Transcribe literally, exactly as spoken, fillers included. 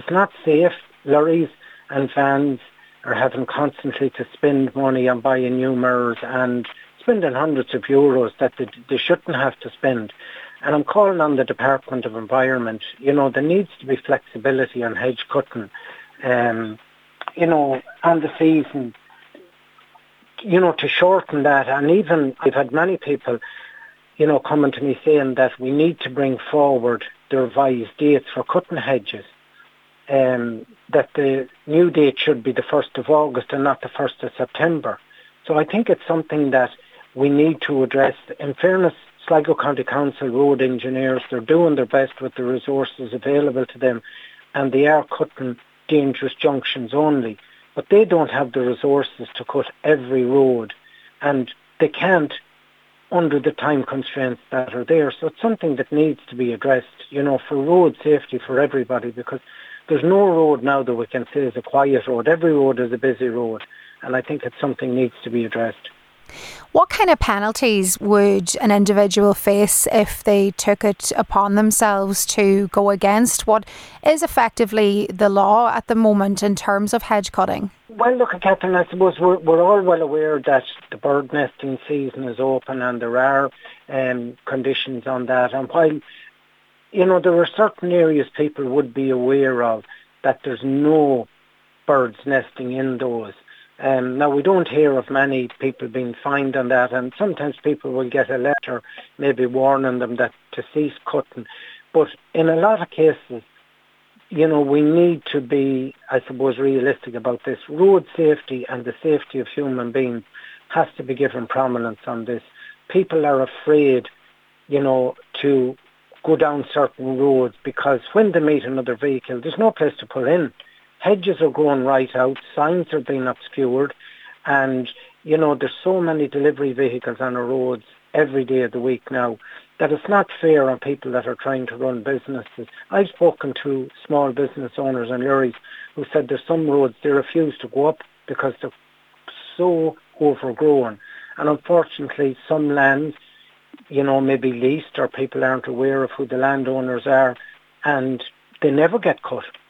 it's not safe. Lorries and vans are having constantly to spend money on buying new mirrors and spending hundreds of euros that they, they shouldn't have to spend. And I'm calling on the Department of Environment. You know, there needs to be flexibility on hedge cutting, um, you know, on the season, you know, to shorten that. And even I've had many people, you know, coming to me saying that we need to bring forward the revised dates for cutting hedges. Um, that the new date should be the first of August and not the first of September. So I think it's something that we need to address. In fairness, Sligo County Council road engineers, they're doing their best with the resources available to them, and they are cutting dangerous junctions only. But they don't have the resources to cut every road, and they can't under the time constraints that are there. So it's something that needs to be addressed, you know, for road safety for everybody, because there's no road now that we can say is a quiet road. Every road is a busy road, and I think it's something needs to be addressed. What kind of penalties would an individual face if they took it upon themselves to go against what is effectively the law at the moment in terms of hedge cutting? Well, look, Catherine, I suppose we're, we're all well aware that the bird nesting season is open and there are um, conditions on that. And while, you know, there are certain areas people would be aware of that there's no birds nesting in those. Um, now, we don't hear of many people being fined on that, and sometimes people will get a letter maybe warning them that to cease cutting. But in a lot of cases, you know, we need to be, I suppose, realistic about this. Road safety and the safety of human beings has to be given prominence on this. People are afraid, you know, to go down certain roads because when they meet another vehicle, there's no place to pull in. Hedges are going right out, signs are being obscured, and, you know, there's so many delivery vehicles on our roads every day of the week now that it's not fair on people that are trying to run businesses. I've spoken to small business owners and lorries who said there's some roads they refuse to go up because they're so overgrown. And unfortunately, some lands, you know, may be leased or people aren't aware of who the landowners are, and they never get cut.